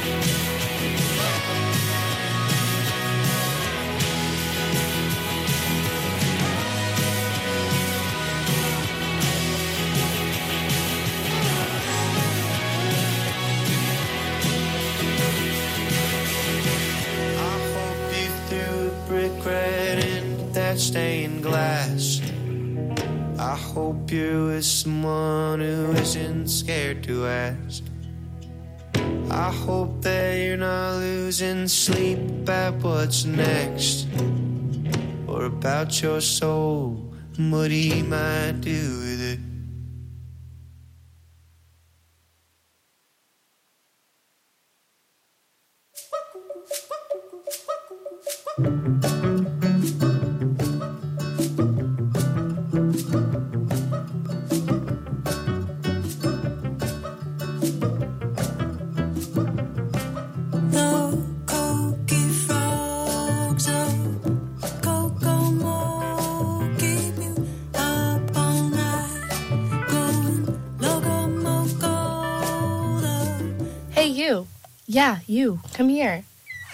Stained glass. I hope you're with someone who isn't scared to ask. I hope that you're not losing sleep about what's next, or about your soul and what he might do with it. Yeah, you. Come here.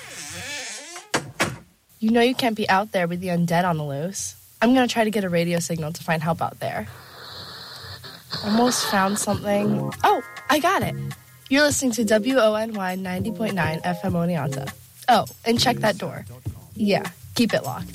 You know you can't be out there with the undead on the loose. I'm going to try to get a radio signal to find help out there. Almost found something. Oh, I got it. You're listening to WONY 90.9 FM Oneonta. Oh, and check that door. Yeah, keep it locked.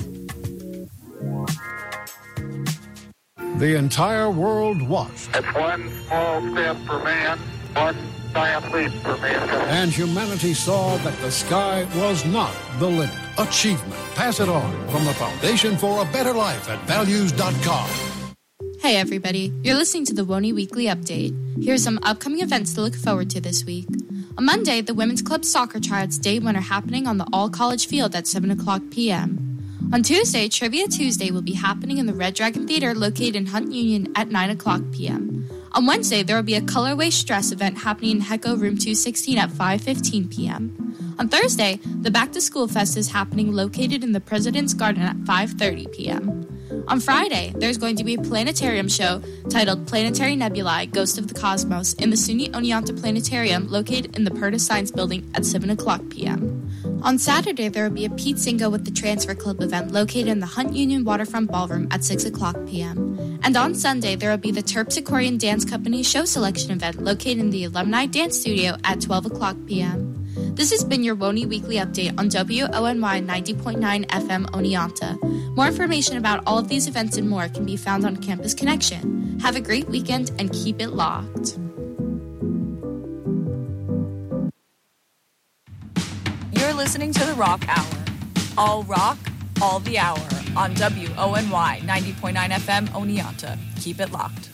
The entire world watched. It's one small step for man, one giant leap for mankind. And humanity saw that the sky was not the limit. Achievement. Pass it on from the Foundation for a Better Life at values.com. Hey everybody, you're listening to the WONY Weekly Update. Here are some upcoming events to look forward to this week. On Monday, the Women's Club Soccer Tryouts Day 1 are happening on the All-College Field at 7 o'clock p.m. On Tuesday, Trivia Tuesday will be happening in the Red Dragon Theater located in Hunt Union at 9 o'clock p.m. On Wednesday, there will be a Colorway Stress event happening in Hecco Room 216 at 5:15 p.m. On Thursday, the Back to School Fest is happening located in the President's Garden at 5:30 p.m. On Friday, there's going to be a planetarium show titled Planetary Nebulae, Ghost of the Cosmos in the SUNY Oneonta Planetarium located in the Purtis Science Building at 7 o'clock p.m. On Saturday, there will be a Pete Singo with the Transfer Club event located in the Hunt Union Waterfront Ballroom at 6 o'clock p.m. And on Sunday, there will be the Terpsichorean Dance Company show selection event located in the Alumni Dance Studio at 12 o'clock p.m. This has been your WONY Weekly Update on WONY 90.9 FM Oneonta. More information about all of these events and more can be found on Campus Connection. Have a great weekend and keep it locked. You're listening to The Rock Hour. All rock, all the hour on WONY 90.9 FM Oneonta. Keep it locked.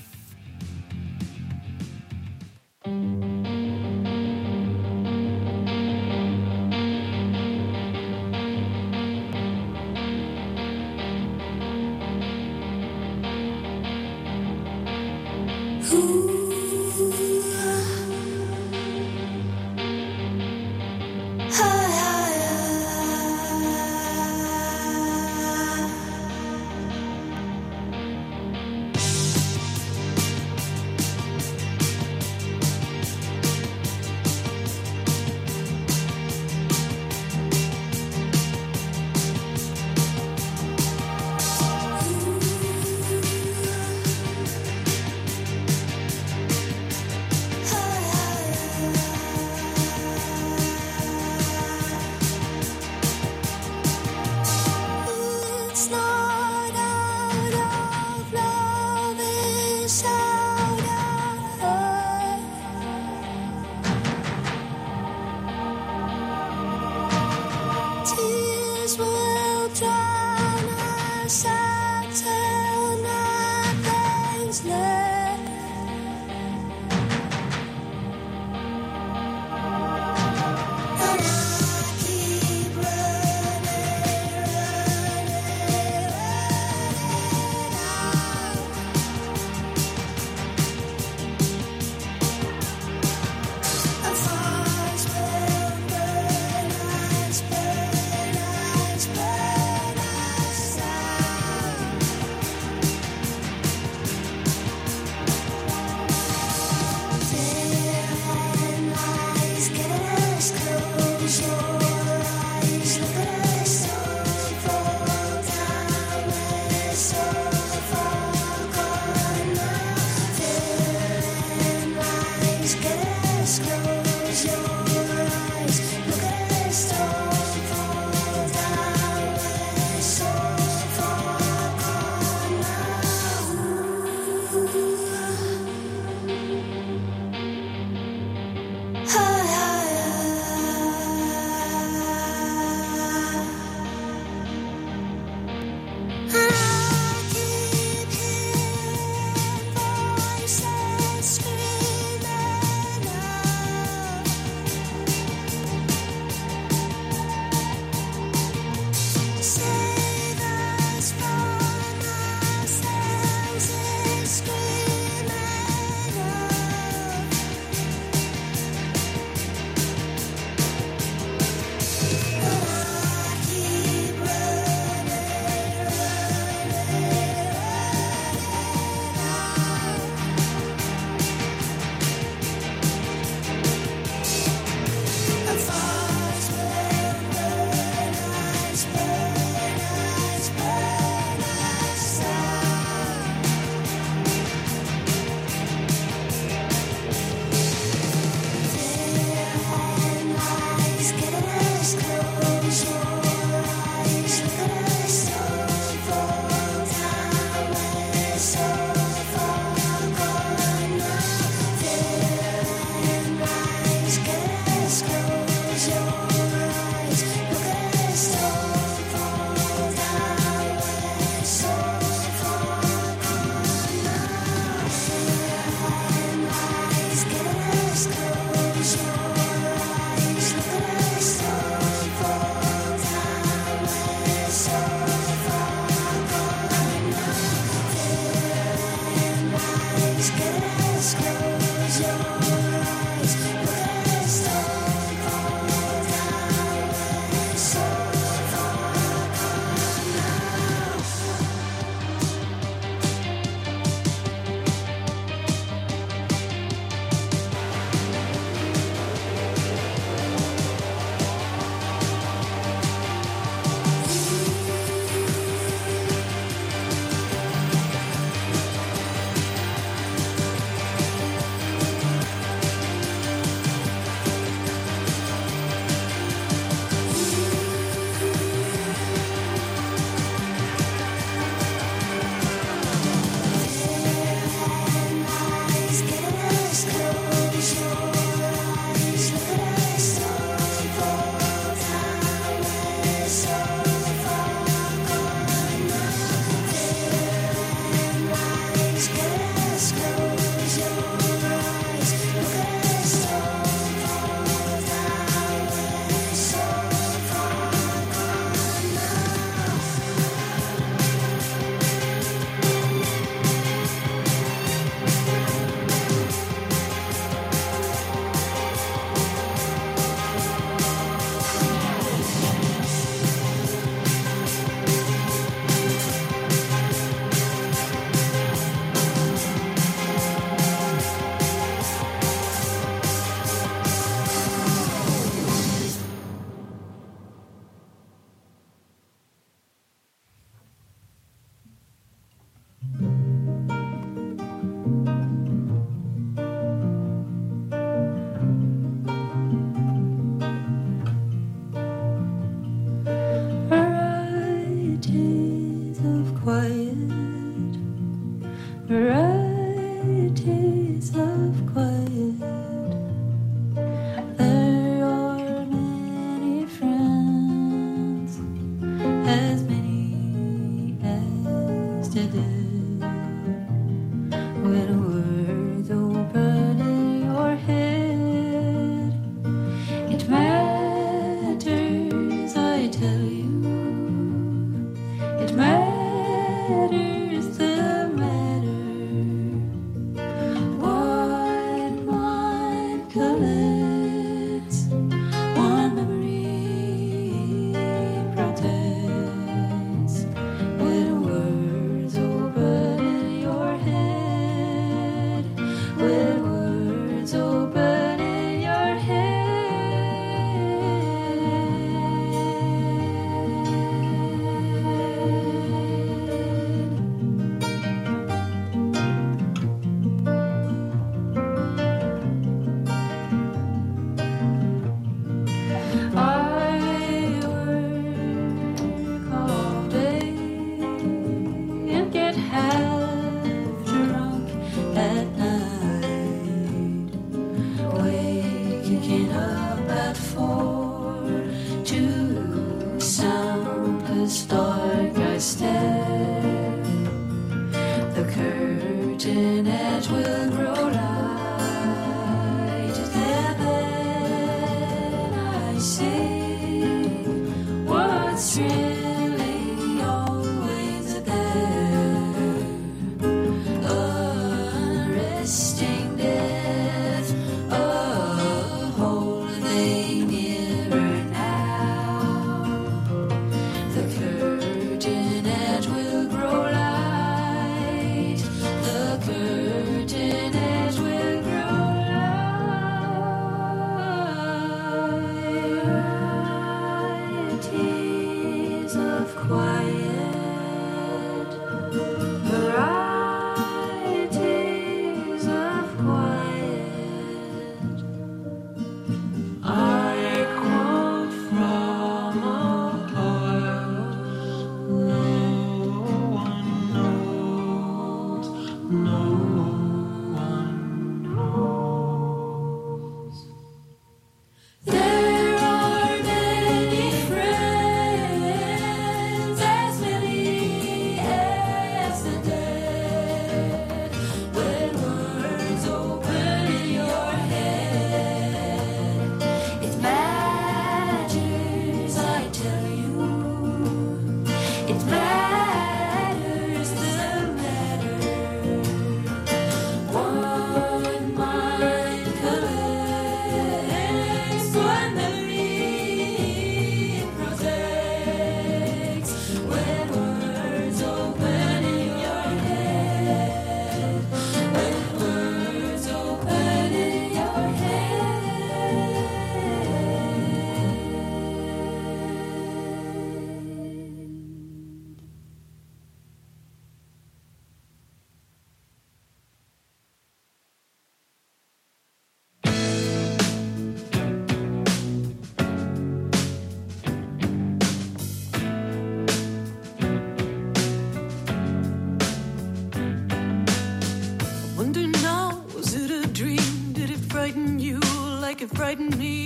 like it frightened me.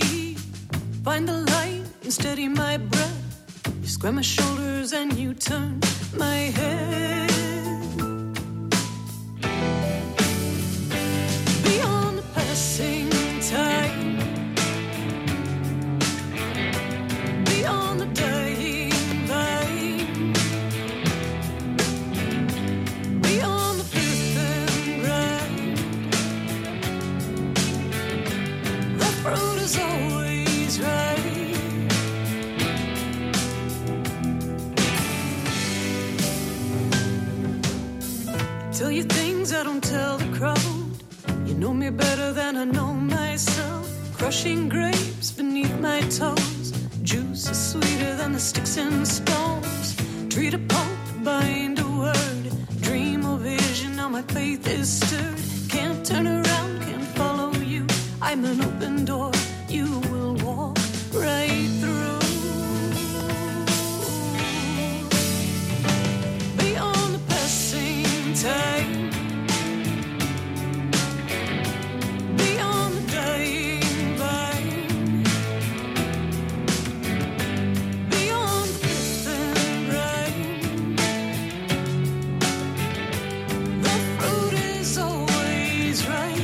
Find the light and steady my breath. You square my shoulders and you turn my head. Beyond the passing tide, beyond the dying vine, beyond the fifth and grind, the fruit is always right. Tell you things I don't tell the crowd. You know me better than I know myself. Crushing grapes beneath my toes. Juice is sweeter than the sticks and stones. Treat a pulp, bind a word. Dream or vision, now my faith is stirred. Can't turn around, can't follow you. I'm an open door, you will walk right through. Beyond the passing tide, beyond the dying vine, beyond the fifth and grind, the fruit is always right.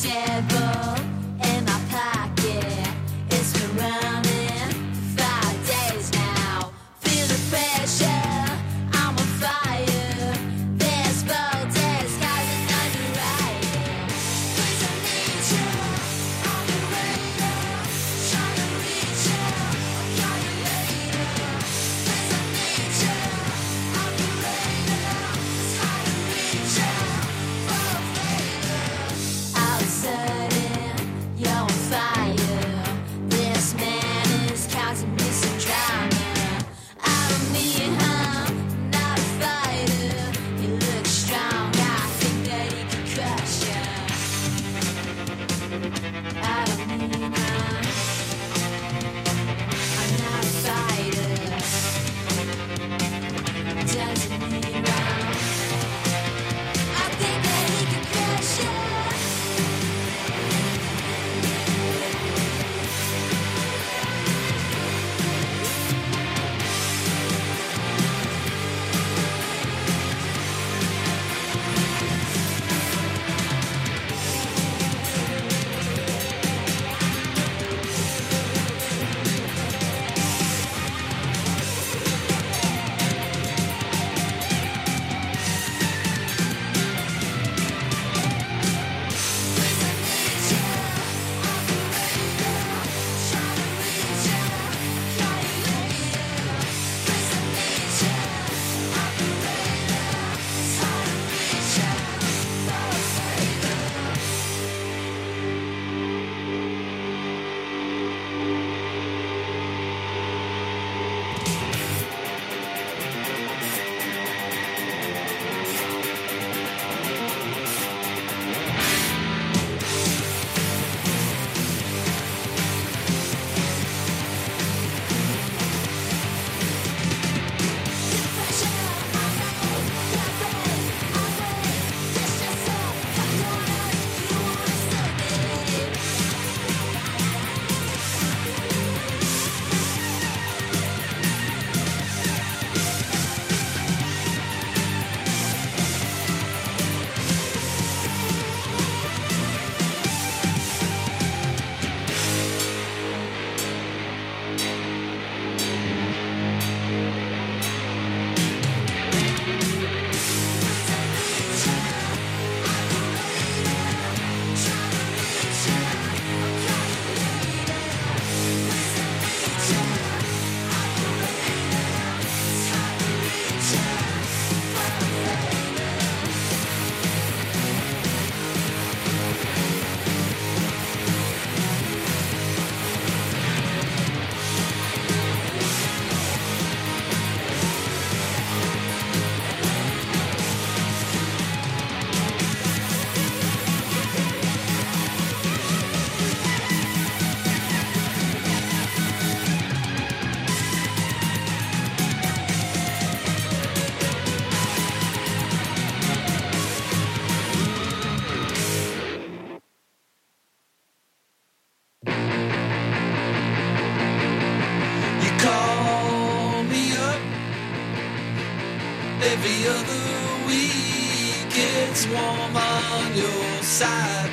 every other week. It's warm on your side,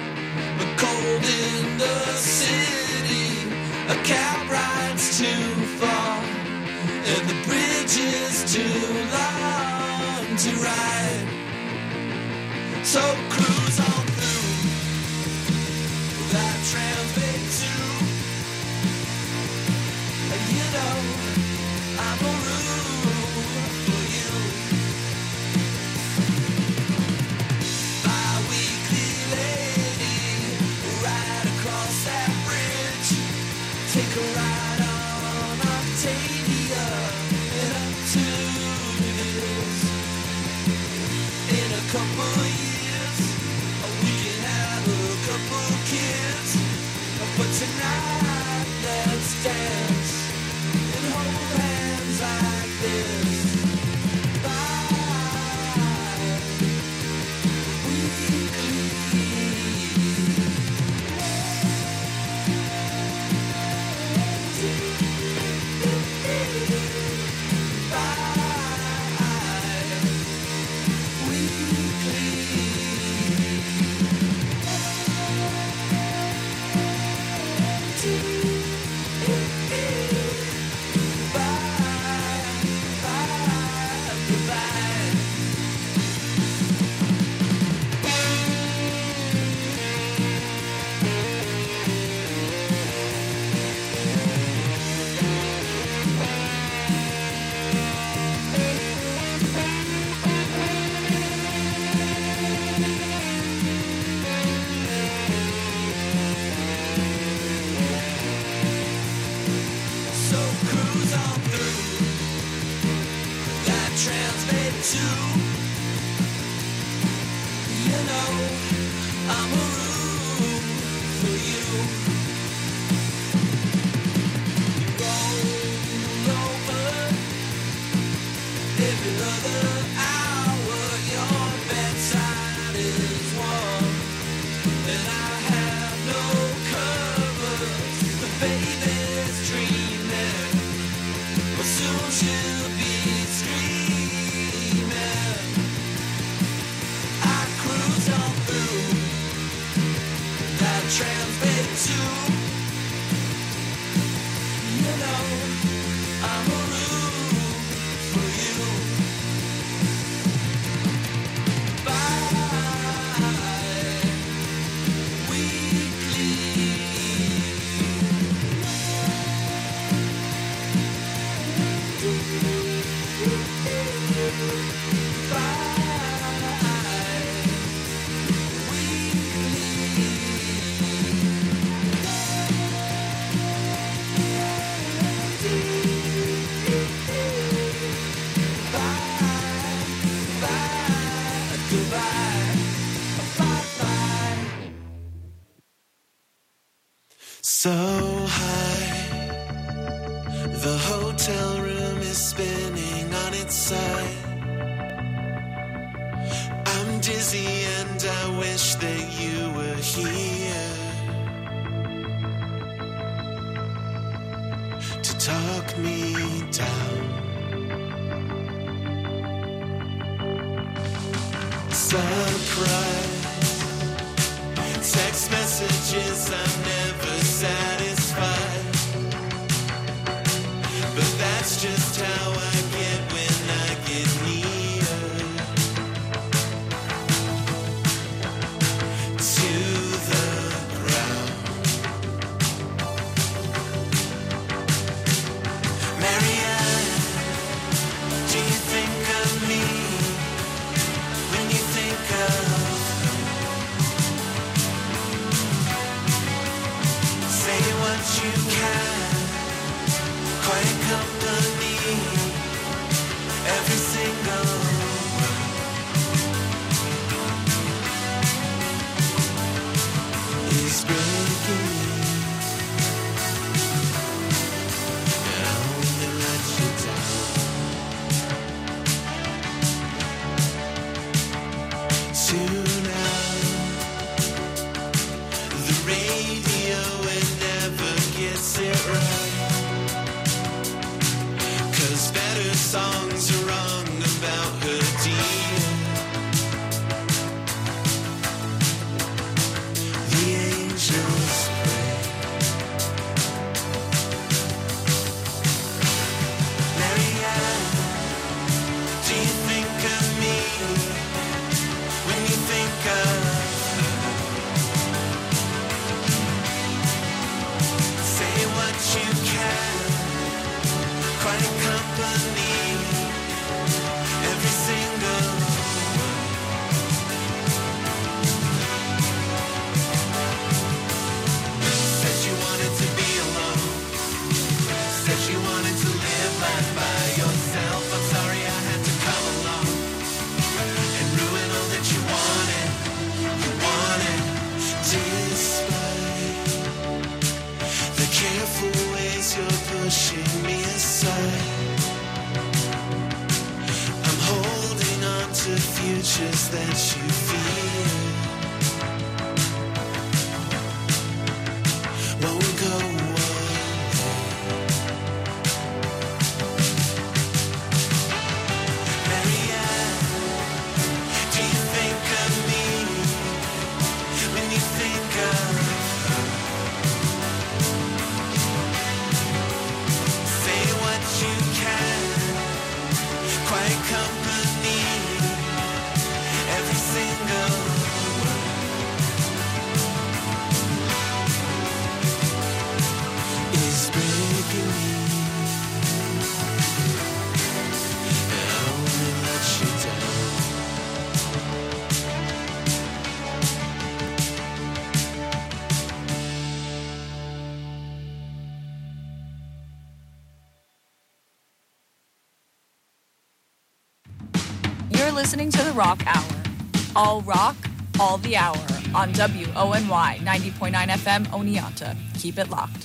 but cold in the city. A cab ride's too far, and the bridge is too long to ride. So cruise on through that Transbay 2. You know, I'm a room for you. Bi-weekly lady, ride across that bridge. Take a ride on Octavia and up to this. In a couple years, we can have a couple kids. But tonight, let's dance and hold hands like this. Bi-weekly. too. You know, I'm a room for you. Roll over every other hour. Your bedside is warm, and I have no covers. The baby's dreaming, but soon she'll be screaming. I cruise on through that Transbay too. You know, I'm a room for you. Bye, weekly. So high, the hotel room is spinning on its side. I'm dizzy and I wish that you were here to talk me down. Surprise, text messages I'm never satisfied, but that's just how I get when I get near to the ground. Marianne, do you think of me when you think of say what you can, quiet company. listening to the Rock Hour. All rock, all the hour on WONY 90.9 FM Oneonta. Keep it locked.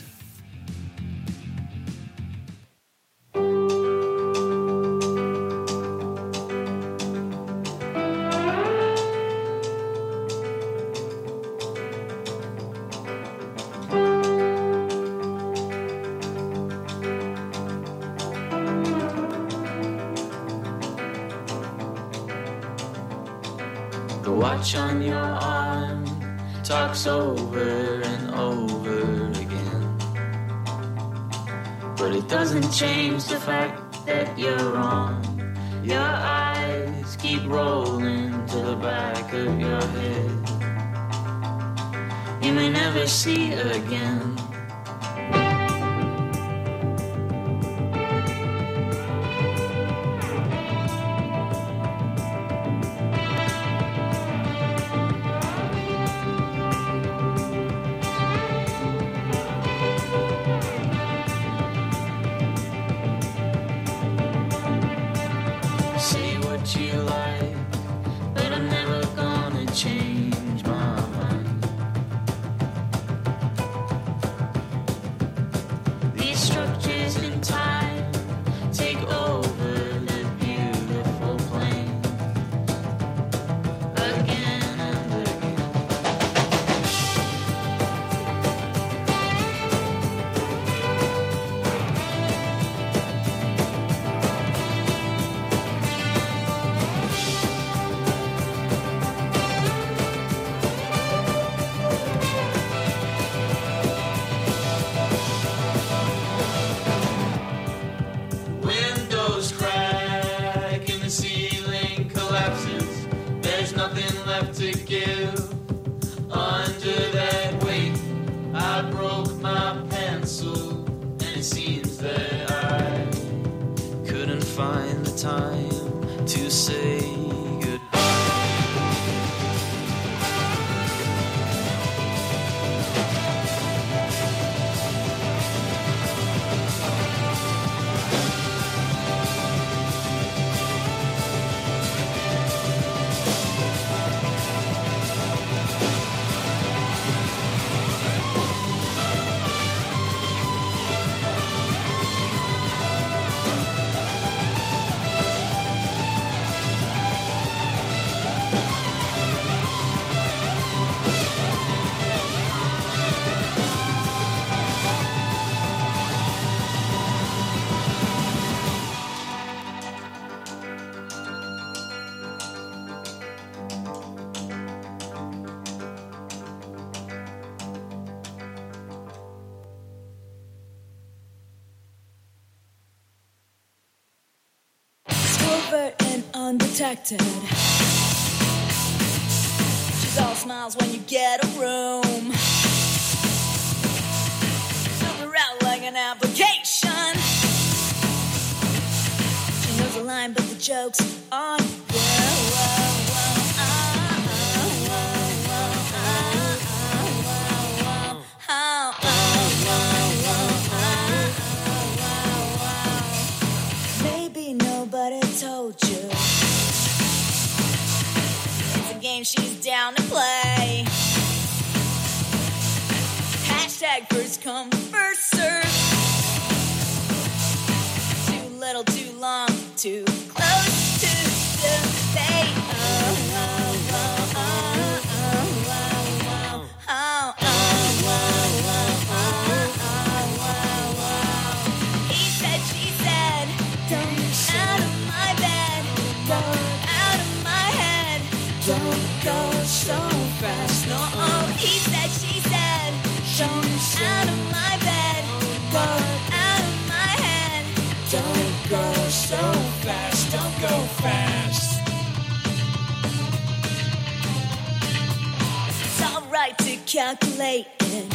The watch on your arm talks over and over again, but it doesn't change the fact that you're wrong. Your eyes keep rolling to the back of your head. You may never see her again. Undetected. She's all smiles when you get a room. Fill her out like an application. She knows the line, but the joke's on you. Maybe nobody told you. Game she's down to play. Hashtag first come, first serve. Too little, too long, too close to the fate. He said, she said, don't get out of my bed, go out of my head. Don't go so fast, no. Oh, he said, she said, don't out of my bed, go out of my head. Don't go so fast, don't go fast. It's alright to calculate it.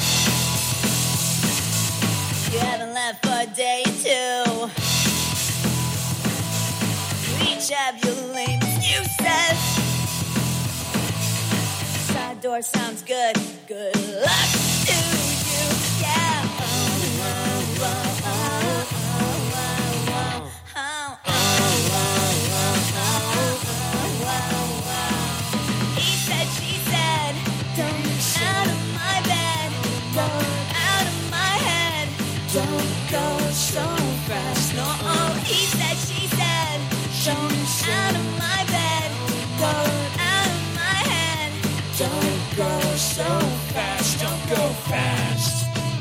You haven't left for a day or two. We each have your lame excuses. Door sounds good. Good luck to you. Yeah. go so fast, don't go fast.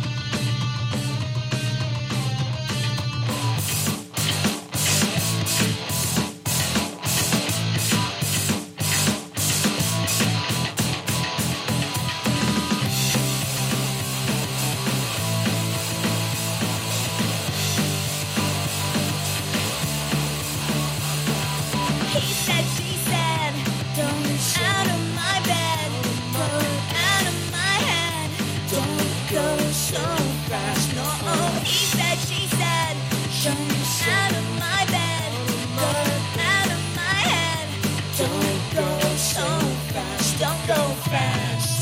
He said, she said, don't out of my bed, go out of my head, don't go so fast. No, he said, she said, don't out of my bed, go out of my head, don't go so fast, don't go fast.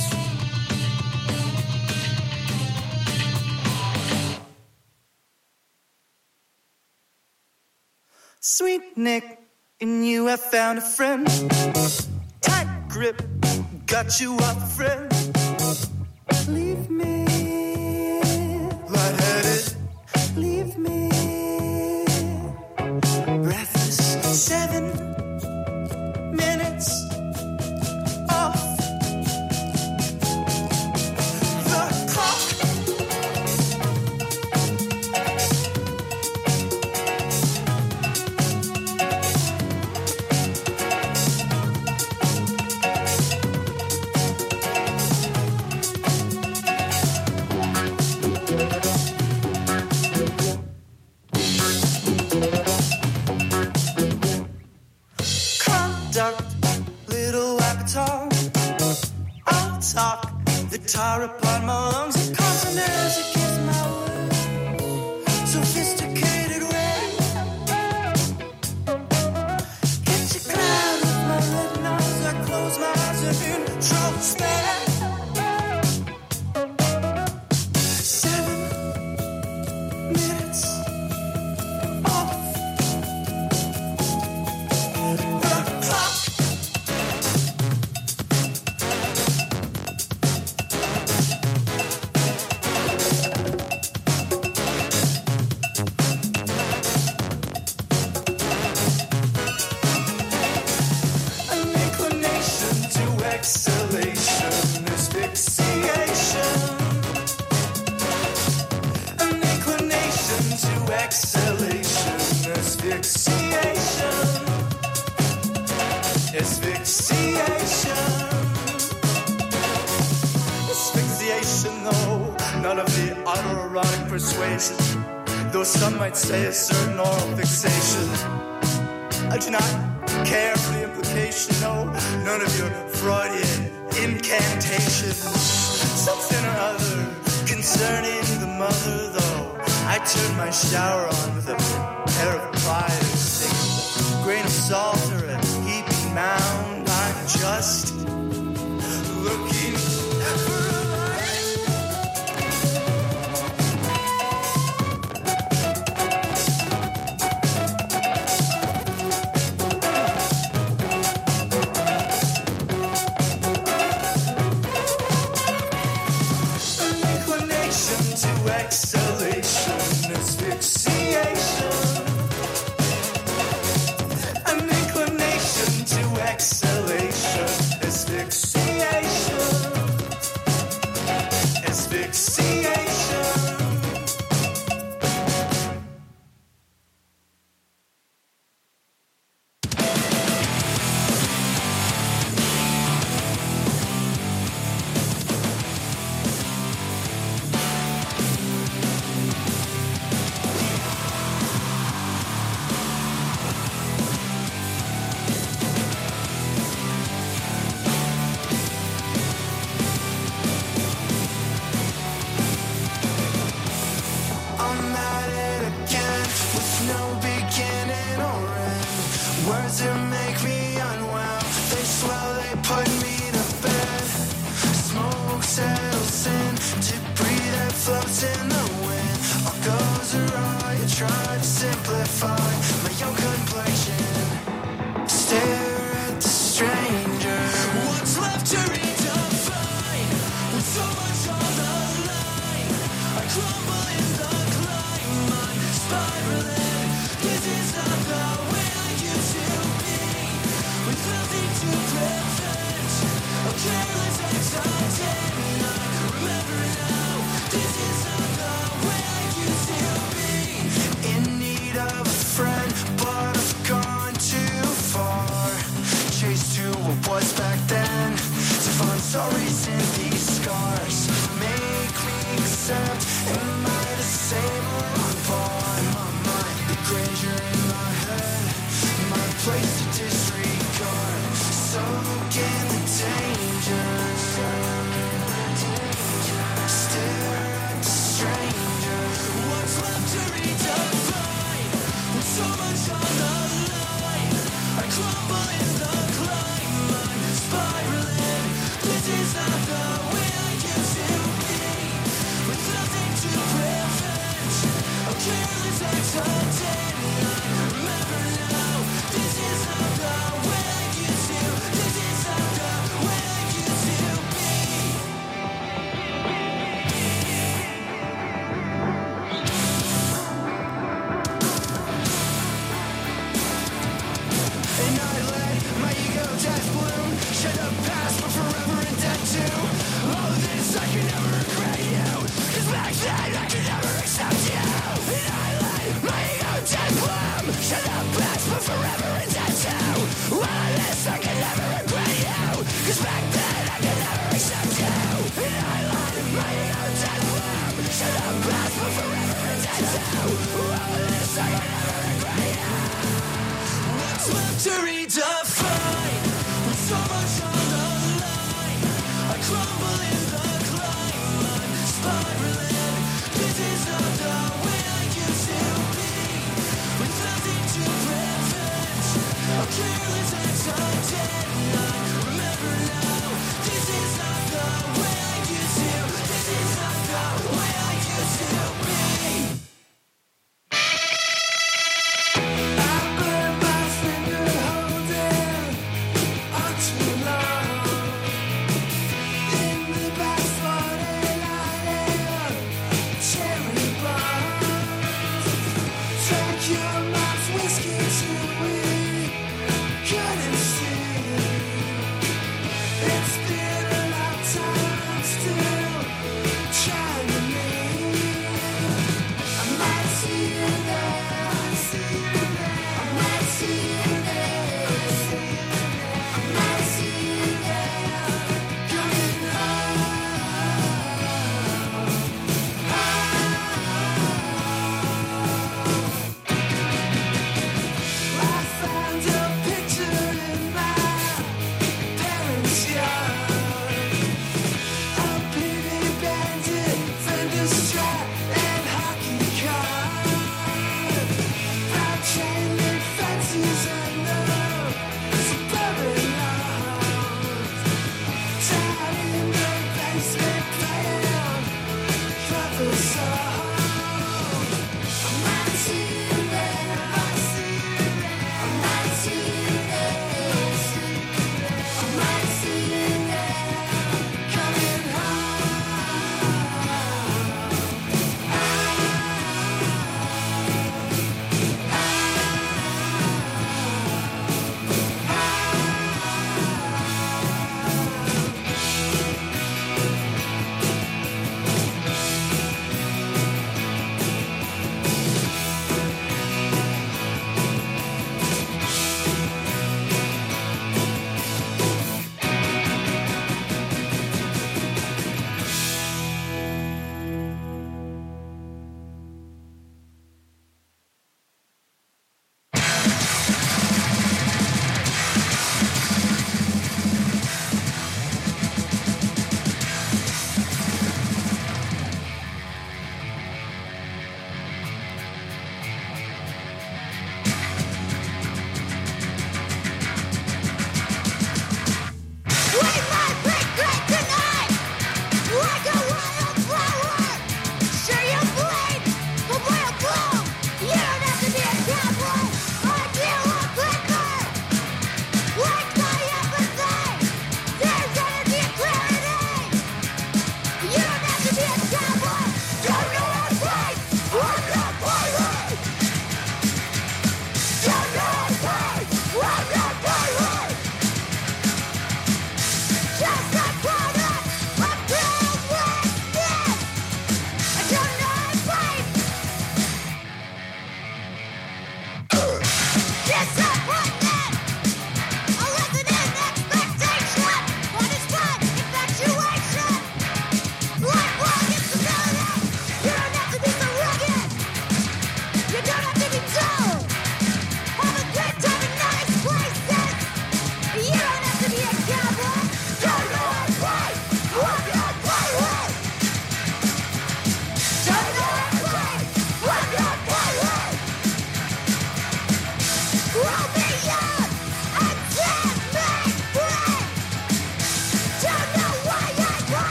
Sweet Nick, in you I found a friend. Tight grip, got you off, friend. Leave me lightheaded. Leave me breathless. 7 minutes off the clock. Conduct, little avatar. I'll talk the tar upon my lungs. It consonants against my word. Sophisticated way. Get your cloud off my red nose. I close my eyes and introspect. 7 minutes off the clock. An inclination to exhalation, asphyxiation. An inclination to exhalation, asphyxiation. Asphyxiation. Asphyxiation, though, none of the autoerotic persuasion. Though some might say a certain oral fixation. I do not care for the implication, no, none of your Freudian incantations. Something or other concerning the mother, though. I turn my shower on with a pair of pliers, take a grain of salt or a heaping mound. I'm just looking for a light. An inclination to exhalation, asphyxiation. An inclination to exhalation, asphyxiation. Asphyxiation. I'm at it again with no beginning or end. Words that make me unwell, they swell, they put me to bed. Smoke settles in, debris that floats in the wind. All goes awry, I try to simplify my own complexion. Stare at the stranger. What's left to redefine? With so much on the line, I crumble in the climb. I'm spiraling. This is not the way I used to be. With nothing to prevent a careless exile. What's left to redefine? With so much on the line, I crumble in the climb. I'm spiraling. This is not the way I used to be. With nothing to prevent a careless accident. I remember now. This is not the way I used to. This is not the way I used to be. Whiskey till we couldn't see.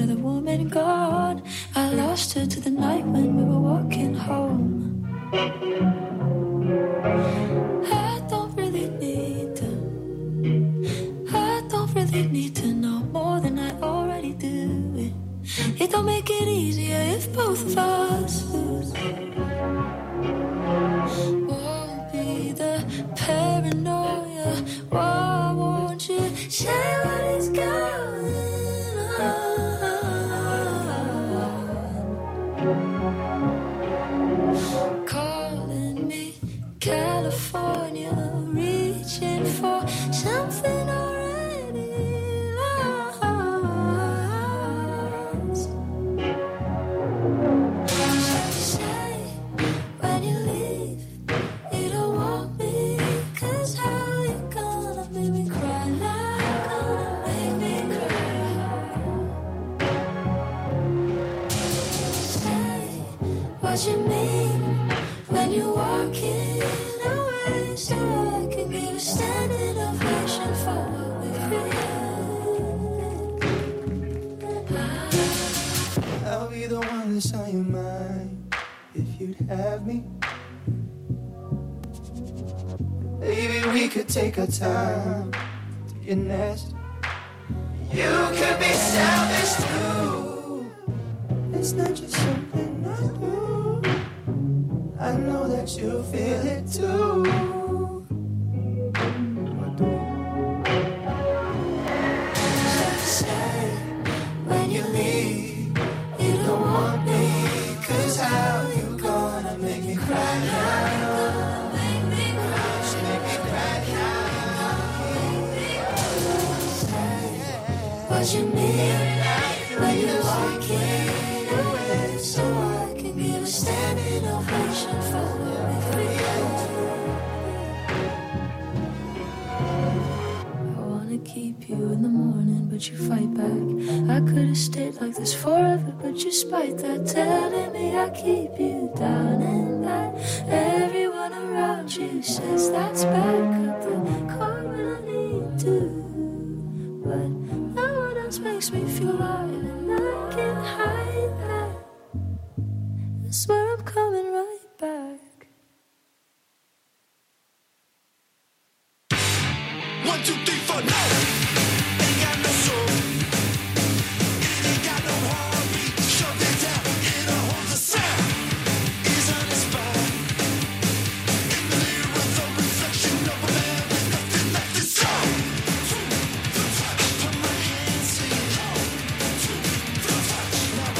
another woman gone. I lost her to the night when we were walking home. I don't really need to know more than I already do. It don't make it easier if both of us lose. Won't be the paranoia. Why won't you say what is going on? Calling me California, reaching for something already lost. Say when you leave, you don't want me, 'cause how you gonna make me cry? Like gonna make me cry. Say what you mean when you're walking away, so I can give a standing ovation for what we created. I'll be the one that's on your mind if you'd have me. Maybe we could take our time to get nasty. You could be selfish too. It's not just something I do. I know that you feel it too. Say when you leave, you don't want me, 'cause how you gonna make me cry now? Make me cry, make me cry now. Say what you mean when you're walking away, so I can give a standing ovation for what we created. I wanna keep you in the morning, but you fight back. I could've stayed like this forever, but you spite that, telling me I keep you down and that everyone around you says that's bad. Cut the cord when I need to, but no one else makes me feel right, and I can't hide that. I swear I'm coming right back. 1, 2, 3, 4, no. Ain't got no soul. It ain't got no heartbeat. Shoved it down in a hole. The sound is uninspired. In the mirror with a reflection of a man with nothing left inside. Put my hands in. Now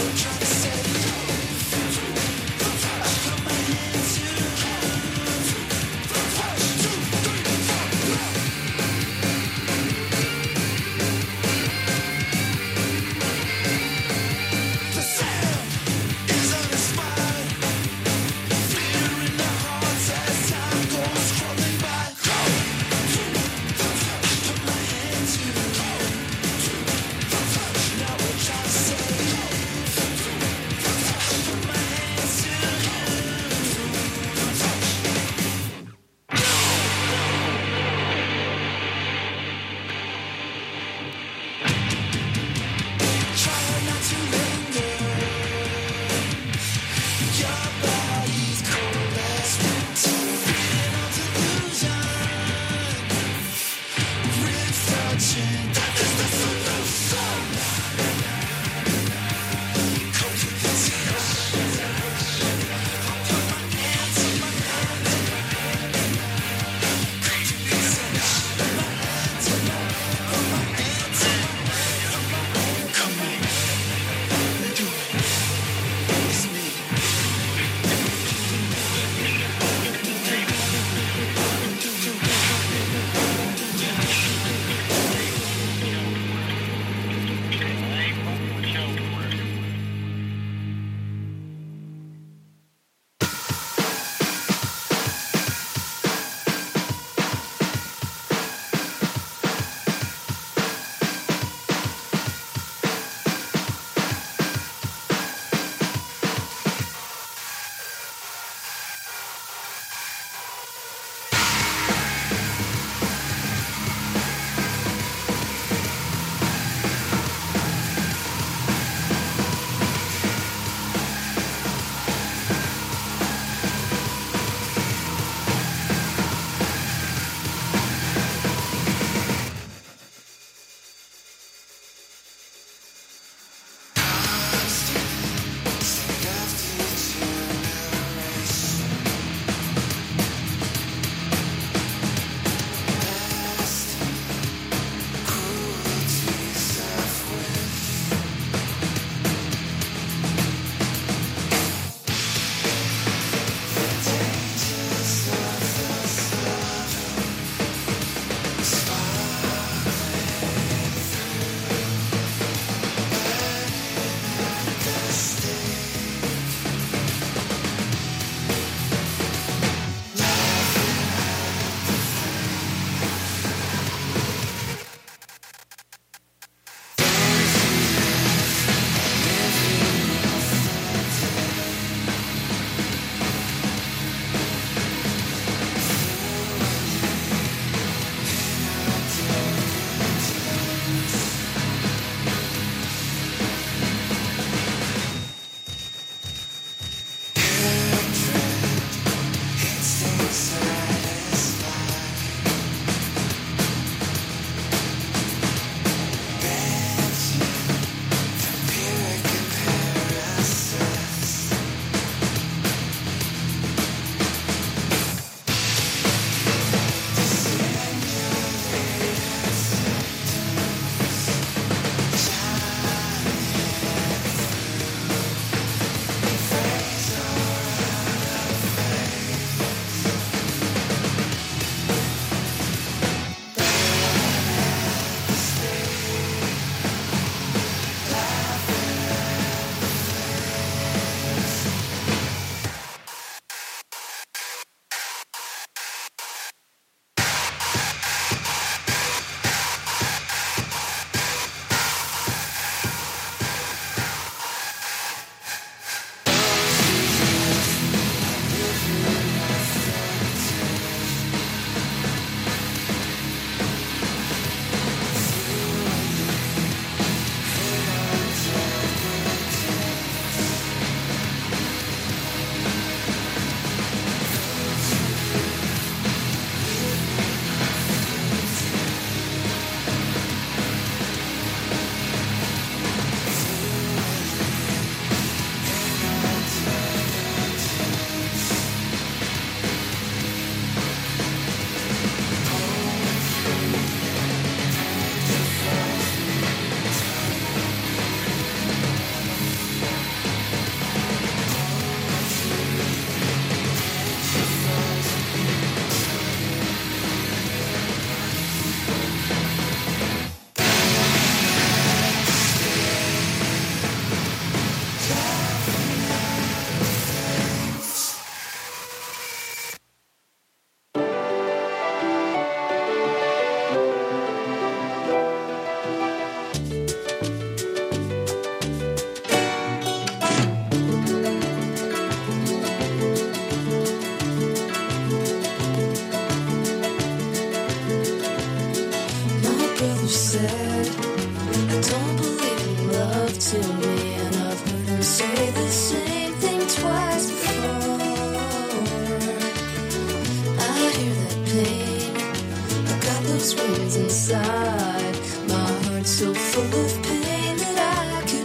heart so full of pain that I could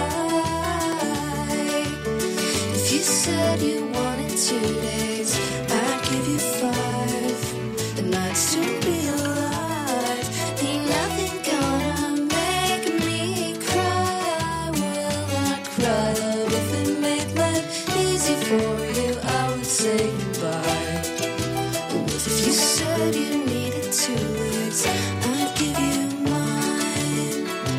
fly. If you said you wanted 2 days, I'd give you 5, and I'd still be alive. Ain't nothing gonna make me cry. I will not cry, love. If it made life easy for you, I would say goodbye. If you said you needed 2 legs, I'd give you mine.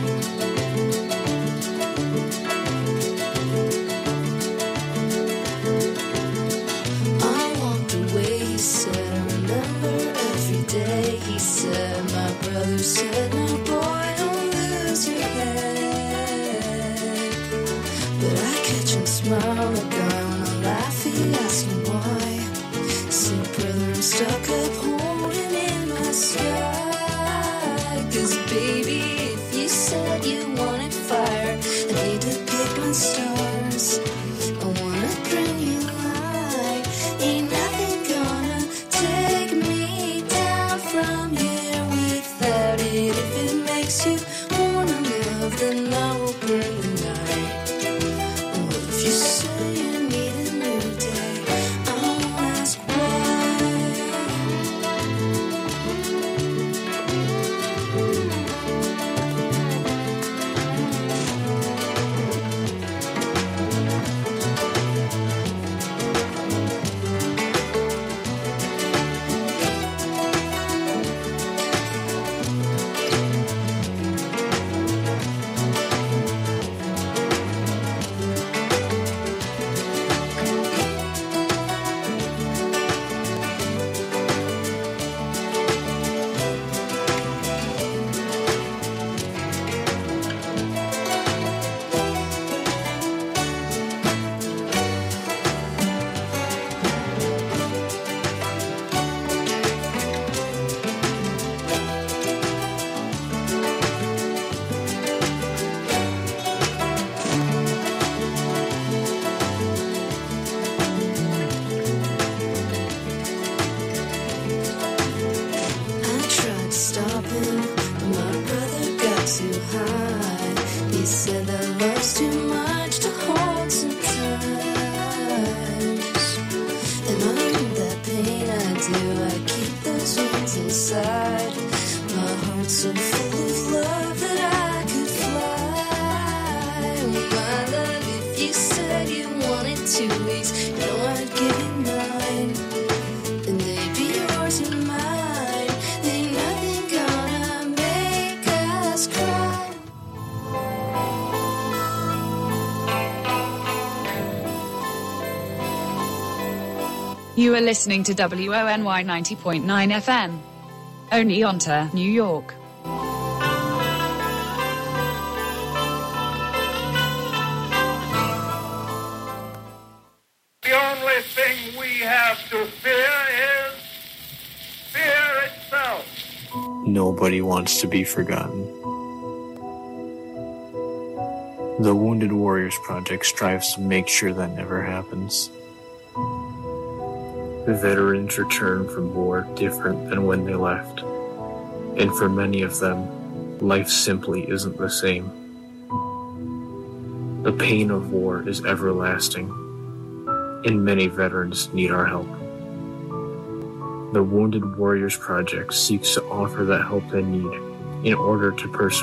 I walked away, he said, I remember every day. He said, my brother said, now boy, don't lose your head. But I catch him smile like I'm a laugh, he asked me why. Said, brother, I'm stuck up holding in my sky. 'Cause baby, if you said you wanted fire, I need to pick my stars. I wanna bring you light. Ain't nothing gonna take me down from here without it. If it makes you wanna love, then I will bring the night. Well, if you say you need a new day, I won't ask why. I tried to stop him, but my brother got too high. He said that love's too much to hold sometimes. And under that pain I do, I keep those wings inside. My heart's so full of love that I could fly. My love, if you said you wanted 2 weeks, you know I'd give you 9. And they'd be yours and mine. Ain't nothing gonna make us cry. You are listening to WONY 90.9 FM. Oneonta, New York. The only thing we have to fear is fear itself. Nobody wants to be forgotten. The Wounded Warriors Project strives to make sure that never happens. Veterans return from war different than when they left, and for many of them, life simply isn't the same. The pain of war is everlasting, and many veterans need our help. The Wounded Warriors Project seeks to offer that help they need in order to persevere